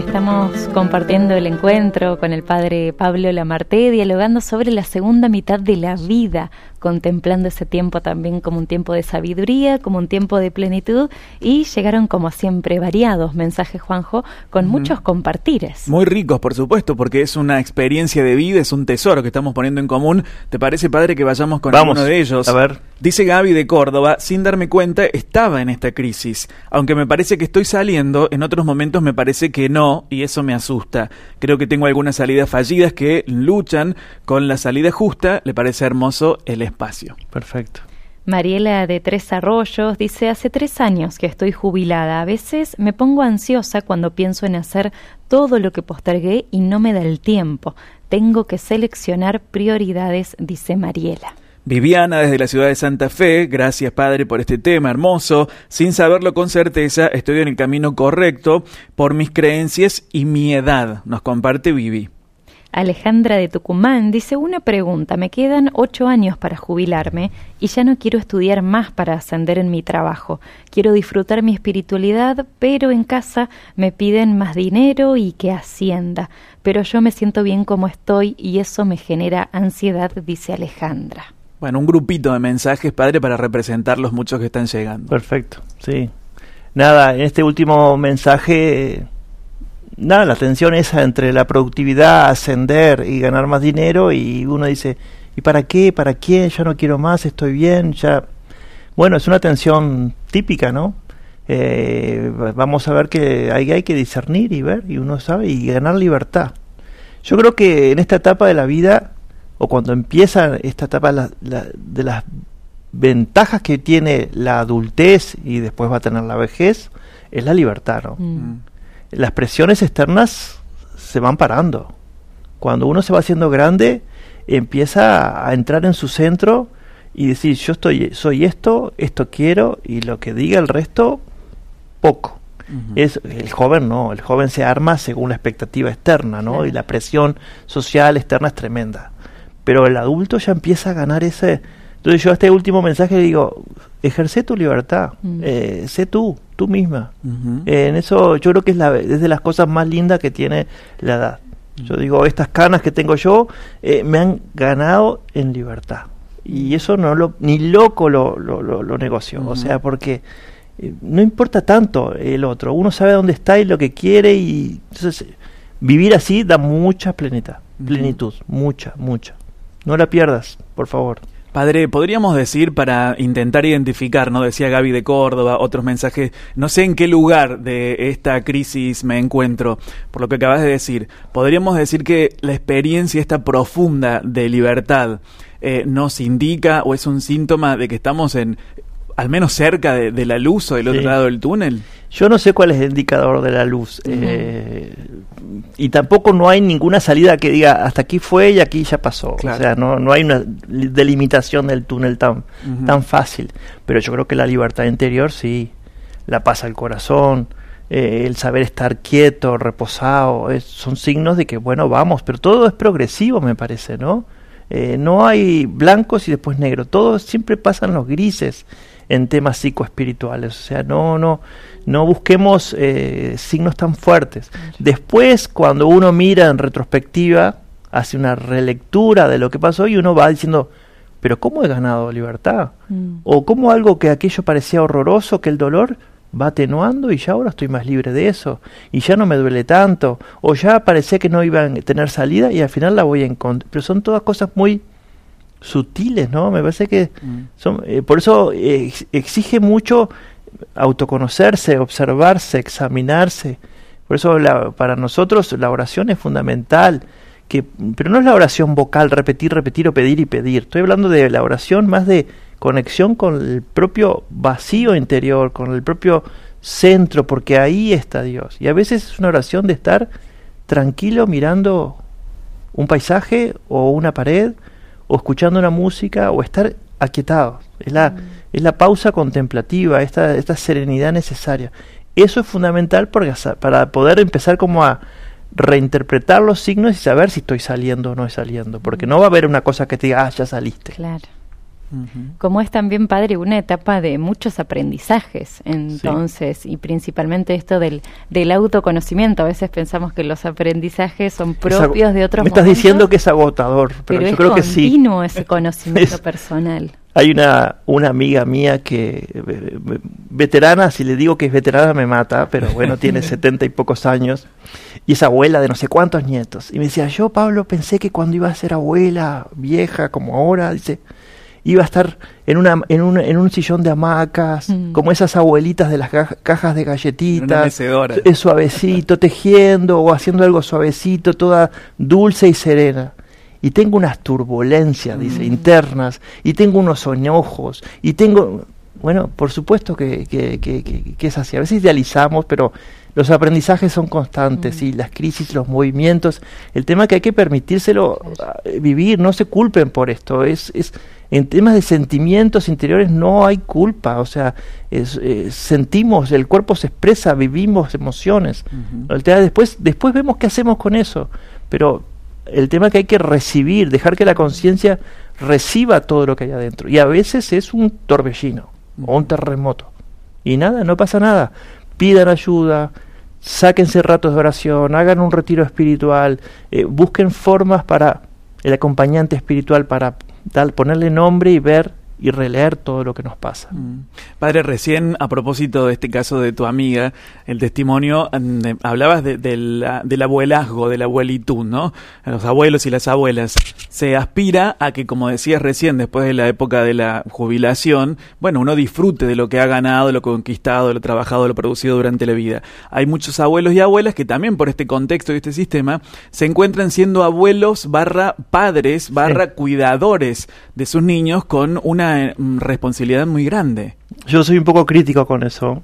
Estamos compartiendo el encuentro con el padre Pablo Lamarté, dialogando sobre la segunda mitad de la vida, contemplando ese tiempo también como un tiempo de sabiduría, como un tiempo de plenitud, y llegaron como siempre variados mensajes, Juanjo, con mm. muchos compartires. Muy ricos, por supuesto, porque es una experiencia de vida, es un tesoro que estamos poniendo en común. ¿Te parece, padre, que vayamos con Vamos, alguno de ellos? A ver. Dice Gaby de Córdoba: sin darme cuenta estaba en esta crisis. Aunque me parece que estoy saliendo, en otros momentos me parece que no, y eso me asusta. Creo que tengo algunas salidas fallidas que luchan con la salida justa. Le parece hermoso el espacio. Perfecto. Mariela de Tres Arroyos dice: hace tres años que estoy jubilada. A veces me pongo ansiosa cuando pienso en hacer todo lo que postergué y no me da el tiempo. Tengo que seleccionar prioridades, dice Mariela. Viviana desde la ciudad de Santa Fe: gracias, padre, por este tema hermoso. Sin saberlo con certeza, estoy en el camino correcto por mis creencias y mi edad. Nos comparte Vivi. Alejandra de Tucumán dice: una pregunta, me quedan ocho años para jubilarme y ya no quiero estudiar más para ascender en mi trabajo. Quiero disfrutar mi espiritualidad, pero en casa me piden más dinero y que ascienda. Pero yo me siento bien como estoy y eso me genera ansiedad, dice Alejandra. Bueno, un grupito de mensajes, padre, para representar los muchos que están llegando. Perfecto, sí. Nada, en este último mensaje, nada, la tensión esa entre la productividad, ascender y ganar más dinero, y uno dice, ¿y para qué? ¿Para quién? Ya no quiero más, estoy bien, ya... Bueno, es una tensión típica, ¿no? Eh, vamos a ver que hay, hay que discernir y ver, y uno sabe, y ganar libertad. Yo creo que en esta etapa de la vida, o cuando empieza esta etapa la, la, de las ventajas que tiene la adultez y después va a tener la vejez, es la libertad, ¿no? Mm. Las presiones externas se van parando. Cuando uno se va haciendo grande, empieza a entrar en su centro y decir, yo estoy, soy esto, esto quiero, y lo que diga el resto, poco. Uh-huh. Es, el joven no, el joven se arma según la expectativa externa, ¿no? Sí. Y la presión social externa es tremenda. Pero el adulto ya empieza a ganar ese... Entonces yo a este último mensaje le digo, ejerce tu libertad, uh-huh. eh, sé tú, tú misma. Uh-huh. Eh, en eso yo creo que es, la, es de las cosas más lindas que tiene la edad. Uh-huh. Yo digo, estas canas que tengo yo eh, me han ganado en libertad. Y eso no lo ni loco lo, lo, lo, lo negocio. Uh-huh. O sea, porque eh, no importa tanto el otro. Uno sabe dónde está y lo que quiere, y entonces vivir así da mucha plenitud, uh-huh. plenitud, mucha, mucha. No la pierdas, por favor. Padre, podríamos decir, para intentar identificar, ¿no? Decía Gaby de Córdoba, otros mensajes, no sé en qué lugar de esta crisis me encuentro, por lo que acabas de decir, podríamos decir que la experiencia esta profunda de libertad eh, nos indica o es un síntoma de que estamos en, al menos cerca de, de la luz o del otro sí. lado del túnel. Yo no sé cuál es el indicador de la luz, uh-huh. eh, y tampoco no hay ninguna salida que diga hasta aquí fue y aquí ya pasó. Claro. O sea, no, no hay una delimitación del túnel tan, uh-huh. tan fácil. Pero yo creo que la libertad interior sí, la paz al corazón, eh, el saber estar quieto, reposado, es, son signos de que bueno, vamos, pero todo es progresivo, me parece, ¿no? Eh, no hay blancos y después negros, todo siempre pasan los grises en temas psicoespirituales, o sea, no no no busquemos eh, signos tan fuertes. Después, cuando uno mira en retrospectiva, hace una relectura de lo que pasó y uno va diciendo, pero ¿cómo he ganado libertad? Mm. O ¿cómo algo que aquello parecía horroroso, que el dolor va atenuando y ya ahora estoy más libre de eso, y ya no me duele tanto, o ya parecía que no iba a tener salida y al final la voy a encontrar? Pero son todas cosas muy sutiles, ¿no? Me parece que mm. son, eh, por eso eh, exige mucho autoconocerse, observarse, examinarse. Por eso la, para nosotros la oración es fundamental, que, pero no es la oración vocal, repetir, repetir o pedir y pedir. Estoy hablando de la oración más de conexión con el propio vacío interior, con el propio centro, porque ahí está Dios. Y a veces es una oración de estar tranquilo mirando un paisaje o una pared, o escuchando una música, o estar aquietado. Es la, mm. es la pausa contemplativa, esta, esta serenidad necesaria. Eso es fundamental porque, para poder empezar como a reinterpretar los signos y saber si estoy saliendo o no saliendo. Porque no va a haber una cosa que te diga, ah, ya saliste. Claro. Uh-huh. Como es también, padre, una etapa de muchos aprendizajes, entonces, sí. y principalmente esto del, del autoconocimiento. A veces pensamos que los aprendizajes son propios de otros Me estás momentos, diciendo que es agotador, pero, pero yo es creo que sí. continuo ese conocimiento es, personal. Hay una, una amiga mía que, eh, veterana, si le digo que es veterana me mata, pero bueno, tiene setenta y pocos años, y es abuela de no sé cuántos nietos. Y me decía, yo, Pablo, pensé que cuando iba a ser abuela, vieja, como ahora, dice, iba a estar en una en un, en un sillón de hamacas, mm. como esas abuelitas de las ca- cajas de galletitas, es suavecito, tejiendo o haciendo algo suavecito, toda dulce y serena. Y tengo unas turbulencias, dice, mm. internas, y tengo unos enojos, y tengo... Bueno, por supuesto que, que, que, que, que es así. A veces idealizamos, pero los aprendizajes son constantes, mm. y las crisis, los movimientos. El tema es que hay que permitírselo vivir, no se culpen por esto. Es, es en temas de sentimientos interiores no hay culpa, o sea, es, es, sentimos, el cuerpo se expresa, vivimos emociones. Uh-huh. El tema, después, después vemos qué hacemos con eso, pero... El tema es que hay que recibir, dejar que la conciencia reciba todo lo que hay adentro. Y a veces es un torbellino o un terremoto. Y nada, no pasa nada. Pidan ayuda, sáquense ratos de oración, hagan un retiro espiritual, eh, busquen formas para el acompañante espiritual, para tal, ponerle nombre y ver y releer todo lo que nos pasa. Mm. Padre, recién a propósito de este caso de tu amiga, el testimonio, eh, hablabas de, de la, del abuelazgo, de la abuelitud, ¿no? A los abuelos y las abuelas. Se aspira a que, como decías recién, después de la época de la jubilación, bueno, uno disfrute de lo que ha ganado, lo conquistado, lo trabajado, lo producido durante la vida. Hay muchos abuelos y abuelas que también por este contexto y este sistema se encuentran siendo abuelos barra padres barra sí. cuidadores de sus niños con una responsabilidad muy grande. Yo soy un poco crítico con eso,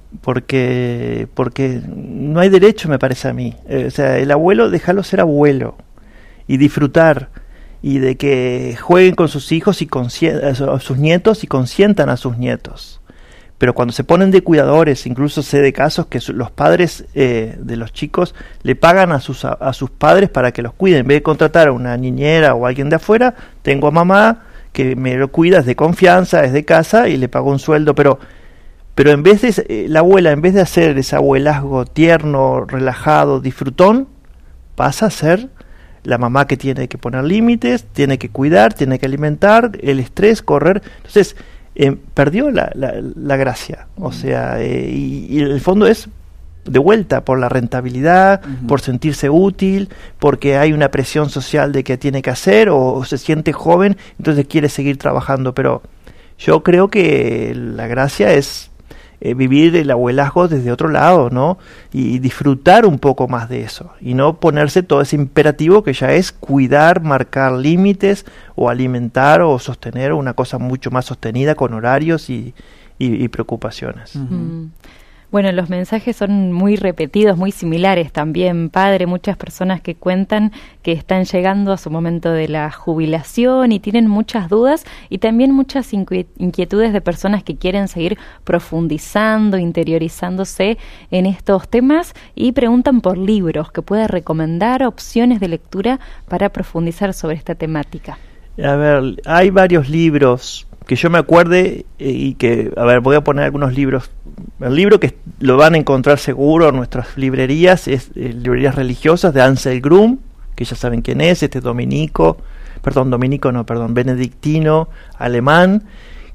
porque porque no hay derecho, me parece a mí. Eh, o sea, el abuelo, déjalo ser abuelo y disfrutar, y de que jueguen con sus hijos y consien- a sus nietos y consientan a sus nietos. Pero cuando se ponen de cuidadores, incluso sé de casos que su, los padres eh, de los chicos le pagan a sus, a, a sus padres para que los cuiden. En vez de contratar a una niñera o a alguien de afuera, tengo a mamá que me lo cuida, es de confianza, es de casa y le pago un sueldo, pero pero en vez de eh, la abuela, en vez de hacer ese abuelazgo tierno, relajado, disfrutón, pasa a ser la mamá que tiene que poner límites, tiene que cuidar, tiene que alimentar, el estrés, correr. Entonces, eh, perdió la, la, la gracia. Uh-huh. O sea, eh, y, y el fondo es de vuelta por la rentabilidad, uh-huh. por sentirse útil, porque hay una presión social de que tiene que hacer, o, o se siente joven, entonces quiere seguir trabajando. Pero yo creo que la gracia es eh, vivir el abuelazgo desde otro lado, ¿no? Y, y disfrutar un poco más de eso, y no ponerse todo ese imperativo que ya es cuidar, marcar límites, o alimentar, o sostener una cosa mucho más sostenida con horarios y, y, y preocupaciones. Uh-huh. Mm. Bueno, los mensajes son muy repetidos, muy similares también, padre. Muchas personas que cuentan que están llegando a su momento de la jubilación y tienen muchas dudas, y también muchas inquietudes de personas que quieren seguir profundizando, interiorizándose en estos temas, y preguntan por libros que pueda recomendar, opciones de lectura para profundizar sobre esta temática. A ver, hay varios libros que yo me acuerde, eh, y que, a ver, voy a poner algunos libros. El libro que lo van a encontrar seguro en nuestras librerías es eh, librerías religiosas, de Ansel Grum, que ya saben quién es, este dominico, perdón, dominico no, perdón, benedictino, alemán,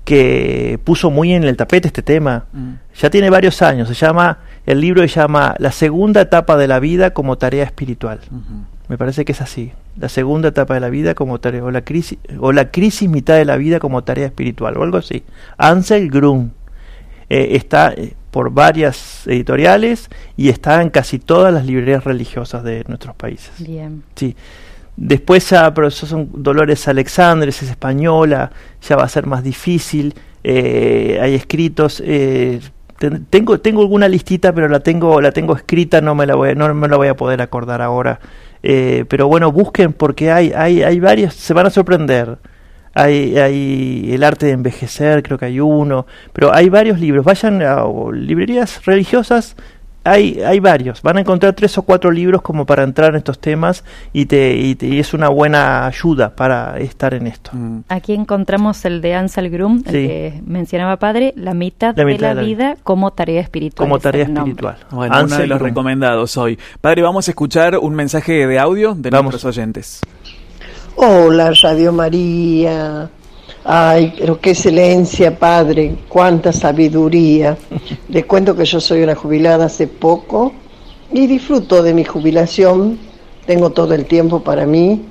que puso muy en el tapete este tema. Mm. Ya tiene varios años. Se llama, el libro se llama La segunda etapa de la vida como tarea espiritual. Uh-huh. Me parece que es así. La segunda etapa de la vida como tarea, o la crisis, o la crisis mitad de la vida como tarea espiritual, o algo así. Ansel Grum. Eh, está eh, por varias editoriales y está en casi todas las librerías religiosas de nuestros países. Bien. Sí. Después, ah, pero eso son Dolores Alexandre, es española, ya va a ser más difícil. Eh, hay escritos. Eh, ten, tengo tengo alguna listita, pero la tengo la tengo escrita, no me la voy no me la voy a poder acordar ahora. Eh, pero bueno, busquen, porque hay hay hay varios, se van a sorprender. Hay, hay El arte de envejecer, creo que hay uno, pero hay varios libros. Vayan a o librerías religiosas, hay, hay varios. Van a encontrar tres o cuatro libros como para entrar en estos temas y, te, y, te, y es una buena ayuda para estar en esto. Mm. Aquí encontramos el de Ansel Grum, el Sí. que mencionaba padre, la mitad, La de mitad la de la vida como tarea espiritual. Como es tarea el nombre. espiritual. Bueno, uno de Ansel los Grum. recomendados hoy. Padre, vamos a escuchar un mensaje de audio de Vamos. nuestros oyentes. Hola, Radio María. Ay, pero qué excelencia, padre, cuánta sabiduría. Les cuento que yo soy una jubilada hace poco y disfruto de mi jubilación. Tengo todo el tiempo para mí.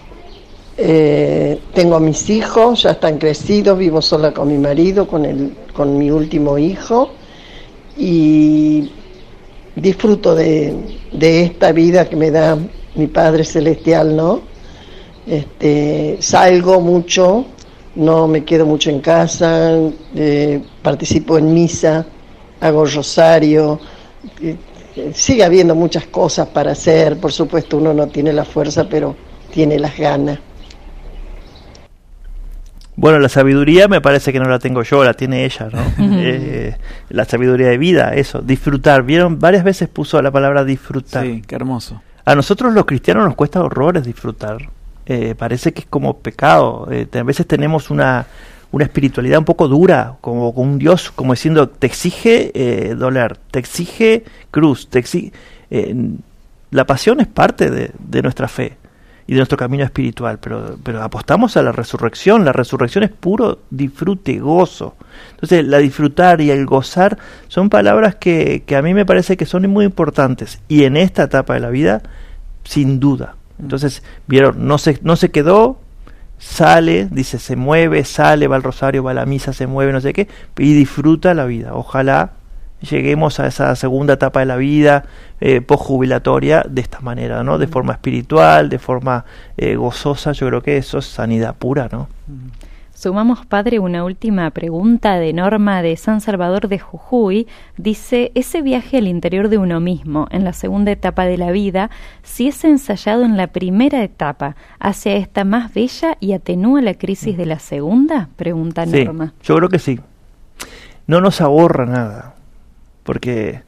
Eh, tengo a mis hijos, ya están crecidos, vivo sola con mi marido, con, el, con mi último hijo. Y disfruto de, de esta vida que me da mi Padre Celestial, ¿no? Este, salgo mucho. No me quedo mucho en casa, eh, participo en misa, hago rosario, eh, eh, sigue habiendo muchas cosas para hacer, por supuesto uno no tiene la fuerza, pero tiene las ganas. Bueno, la sabiduría me parece que no la tengo yo, la tiene ella, ¿no? eh, la sabiduría de vida, eso, disfrutar. ¿Vieron? Varias veces puso la palabra disfrutar. Sí, qué hermoso. A nosotros los cristianos nos cuesta horrores disfrutar. Eh, parece que es como pecado. Eh, a veces tenemos una, una espiritualidad un poco dura, como con un Dios, como diciendo, te exige eh, doler, te exige cruz, te exige... Eh, la pasión es parte de, de nuestra fe y de nuestro camino espiritual, pero, pero apostamos a la resurrección. La resurrección es puro disfrute, gozo. Entonces, la disfrutar y el gozar son palabras que, que a mí me parece que son muy importantes. Y en esta etapa de la vida, sin duda. Entonces, vieron, no se, no se quedó, sale, dice, se mueve, sale, va al rosario, va a la misa, se mueve, no sé qué, y disfruta la vida. Ojalá lleguemos a esa segunda etapa de la vida, eh, postjubilatoria, de esta manera, ¿no? De forma espiritual, de forma eh, gozosa. Yo creo que eso es sanidad pura, ¿no? Sumamos, padre, una última pregunta de Norma de San Salvador de Jujuy. Dice, ese viaje al interior de uno mismo en la segunda etapa de la vida, si es ensayado en la primera etapa, ¿hace esta más bella y atenúa la crisis de la segunda? Pregunta Sí, Norma. yo creo que sí. No nos ahorra nada, porque,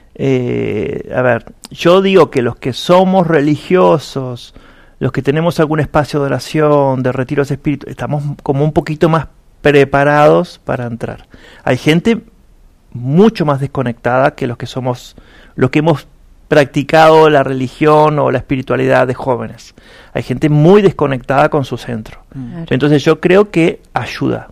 eh, a ver, yo digo que los que somos religiosos, los que tenemos algún espacio de oración, de retiros espirituales, estamos como un poquito más preparados para entrar. Hay gente mucho más desconectada que los que somos, los que hemos practicado la religión o la espiritualidad de jóvenes. Hay gente muy desconectada con su centro. Claro. Entonces yo creo que ayuda.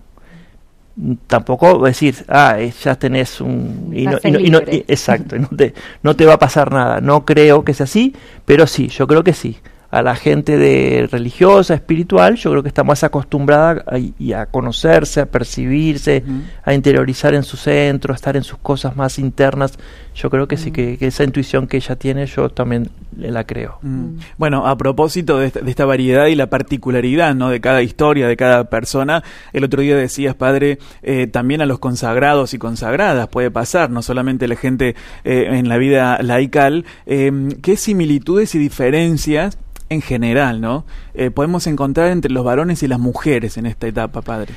Tampoco decir, ah, ya tenés un... Y no, y no, y no, y, exacto, no te, no te va a pasar nada. No creo que sea así, pero sí, yo creo que sí. A la gente de religiosa, espiritual, yo creo que está más acostumbrada a, y a conocerse, a percibirse, uh-huh. a interiorizar en su centro, a estar en sus cosas más internas. Yo creo que uh-huh. sí, que, que esa intuición que ella tiene, yo también la creo. Uh-huh. Bueno, a propósito de esta, de esta variedad y la particularidad, ¿no?, de cada historia, de cada persona, el otro día decías, padre, eh, también a los consagrados y consagradas puede pasar, no solamente la gente eh, en la vida laical. Eh, ¿Qué similitudes y diferencias en general, ¿no?, eh, podemos encontrar entre los varones y las mujeres en esta etapa, padre?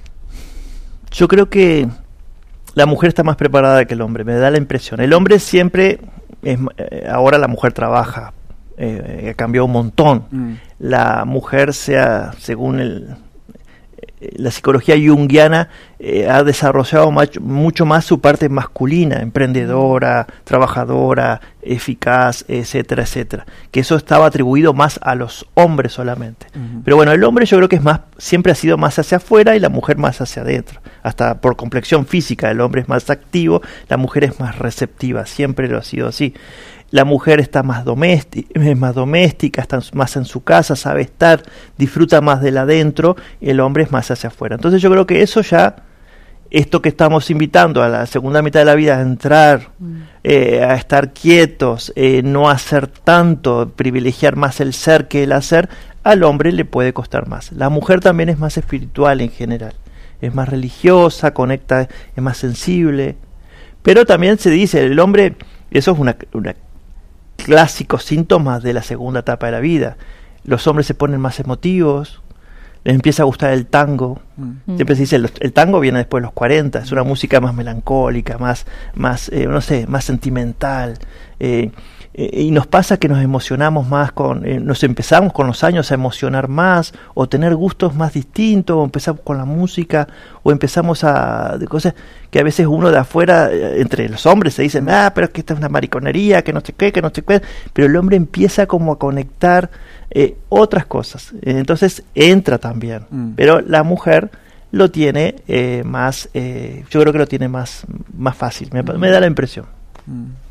Yo creo que la mujer está más preparada que el hombre, me da la impresión. El hombre siempre, es, eh, ahora la mujer trabaja, eh, cambió un montón. Mm. La mujer, sea según el, la psicología junguiana, eh, ha desarrollado macho, mucho más su parte masculina, emprendedora, trabajadora, eficaz, etcétera, etcétera, que eso estaba atribuido más a los hombres solamente. Uh-huh. Pero bueno, el hombre yo creo que es más, siempre ha sido más hacia afuera y la mujer más hacia adentro. Hasta por complexión física, el hombre es más activo, la mujer es más receptiva, siempre lo ha sido así. La mujer está más doméstica, es más doméstica, está más en su casa, sabe estar, disfruta más del adentro, y el hombre es más hacia afuera. Entonces yo creo que eso ya, esto que estamos invitando a la segunda mitad de la vida, a entrar, mm. eh, a estar quietos, eh, no hacer tanto, privilegiar más el ser que el hacer, al hombre le puede costar más. La mujer también es más espiritual en general, es más religiosa, conecta, es más sensible, pero también se dice, el hombre, eso es una... una clásicos síntomas de la segunda etapa de la vida. Los hombres se ponen más emotivos, les empieza a gustar el tango, Mm. Siempre se dice, el, el tango viene después de los cuarenta, es una música más melancólica, más, más eh, no sé, más sentimental. Eh, eh, y nos pasa que nos emocionamos más con, eh, nos empezamos con los años a emocionar más, o tener gustos más distintos, o empezamos con la música, o empezamos a, de cosas que a veces uno de afuera, eh, entre los hombres se dicen, ah, pero es que esta es una mariconería, que no sé qué, que no sé qué, pero el hombre empieza como a conectar eh, otras cosas, eh, entonces entra también, Mm. pero la mujer lo tiene eh, más, eh, yo creo que lo tiene más, más fácil, me, me da la impresión. Mm.